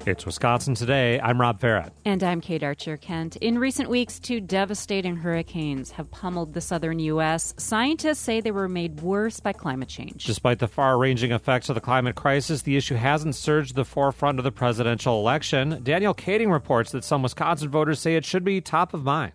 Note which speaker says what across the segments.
Speaker 1: It's Wisconsin Today. I'm Rob Farrett.
Speaker 2: And I'm Kate Archer-Kent. In recent weeks, 2 devastating hurricanes have pummeled the southern U.S. Scientists say they were made worse by climate change.
Speaker 1: Despite the far-ranging effects of the climate crisis, the issue hasn't surged to the forefront of the presidential election. Danielle Kading reports that some Wisconsin voters say it should be top of mind.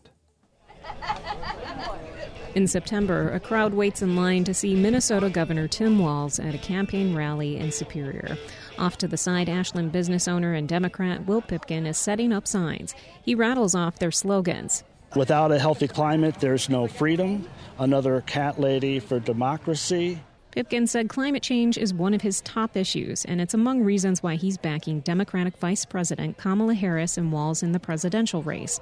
Speaker 3: In September, a crowd waits in line to see Minnesota Governor Tim Walz at a campaign rally in Superior. Off to the side, Ashland business owner and Democrat Will Pipkin is setting up signs. He rattles off their slogans.
Speaker 4: Without a healthy climate, there's no freedom. Another cat lady for democracy.
Speaker 3: Pipkin said climate change is one of his top issues, and it's among reasons why he's backing Democratic Vice President Kamala Harris and Walz in the presidential race.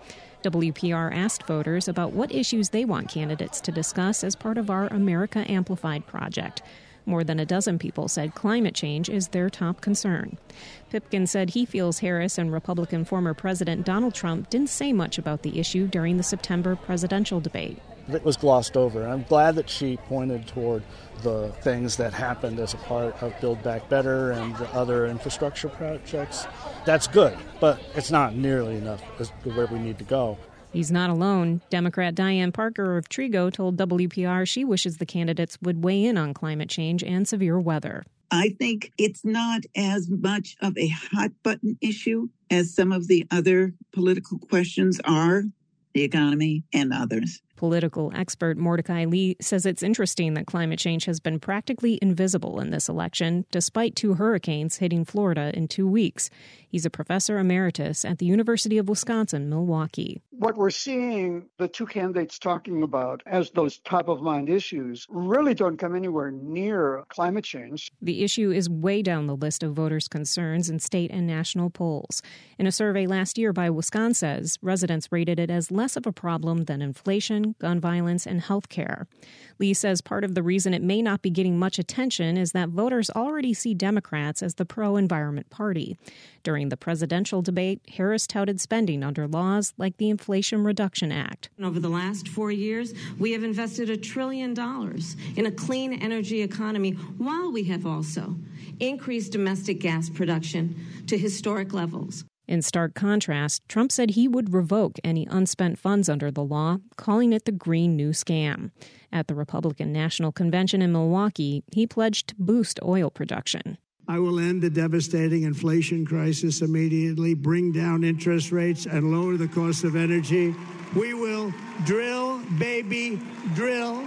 Speaker 3: WPR asked voters about what issues they want candidates to discuss as part of our America Amplified project. More than a dozen people said climate change is their top concern. Pipkin said he feels Harris and Republican former President Donald Trump didn't say much about the issue during the September presidential debate.
Speaker 4: It was glossed over. I'm glad that she pointed toward the things that happened as a part of Build Back Better and the other infrastructure projects. That's good, but it's not nearly enough as to where we need to go.
Speaker 3: He's not alone. Democrat Diane Parker of Trigo told WPR she wishes the candidates would weigh in on climate change and severe weather.
Speaker 5: I think it's not as much of a hot-button issue as some of the other political questions are, the economy and others.
Speaker 3: Political expert Mordecai Lee says it's interesting that climate change has been practically invisible in this election, despite 2 hurricanes hitting Florida in 2 weeks. He's a professor emeritus at the University of Wisconsin-Milwaukee.
Speaker 6: What we're seeing the 2 candidates talking about as those top-of-mind issues really don't come anywhere near climate change.
Speaker 3: The issue is way down the list of voters' concerns in state and national polls. In a survey last year by Wisconsin, residents rated it as less of a problem than inflation, gun violence, and health care. Lee says part of the reason it may not be getting much attention is that voters already see Democrats as the pro-environment party. During the presidential debate, Harris touted spending under laws like the Inflation Reduction Act.
Speaker 7: Over the last 4 years, we have invested $1 trillion in a clean energy economy, while we have also increased domestic gas production to historic levels.
Speaker 3: In stark contrast, Trump said he would revoke any unspent funds under the law, calling it the Green New Scam. At the Republican National Convention in Milwaukee, he pledged to boost oil production.
Speaker 8: I will end the devastating inflation crisis immediately, bring down interest rates, and lower the cost of energy. We will drill, baby, drill.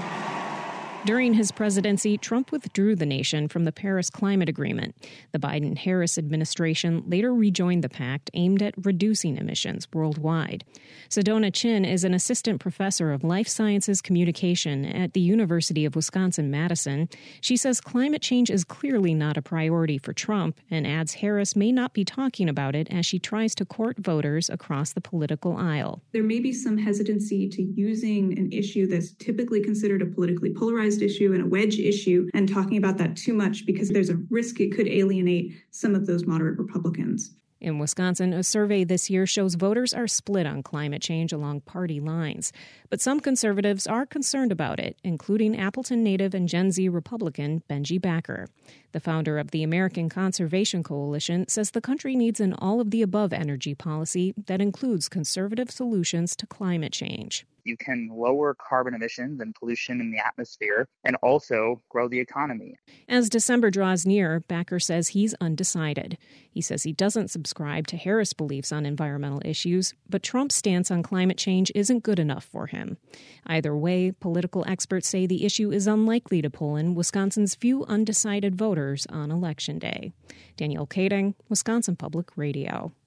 Speaker 3: During his presidency, Trump withdrew the nation from the Paris Climate Agreement. The Biden-Harris administration later rejoined the pact aimed at reducing emissions worldwide. Sedona Chin is an assistant professor of life sciences communication at the University of Wisconsin-Madison. She says climate change is clearly not a priority for Trump and adds Harris may not be talking about it as she tries to court voters across the political aisle.
Speaker 9: There may be some hesitancy to using an issue that's typically considered a politically polarized issue and a wedge issue and talking about that too much because there's a risk it could alienate some of those moderate Republicans.
Speaker 3: In Wisconsin, a survey this year shows voters are split on climate change along party lines. But some conservatives are concerned about it, including Appleton native and Gen Z Republican Benji Backer. The founder of the American Conservation Coalition says the country needs an all-of-the-above energy policy that includes conservative solutions to climate change.
Speaker 10: You can lower carbon emissions and pollution in the atmosphere and also grow the economy.
Speaker 3: As December draws near, Backer says he's undecided. He says he doesn't subscribe to Harris' beliefs on environmental issues, but Trump's stance on climate change isn't good enough for him. Either way, political experts say the issue is unlikely to pull in Wisconsin's few undecided voters on Election Day. Danielle Kading, Wisconsin Public Radio.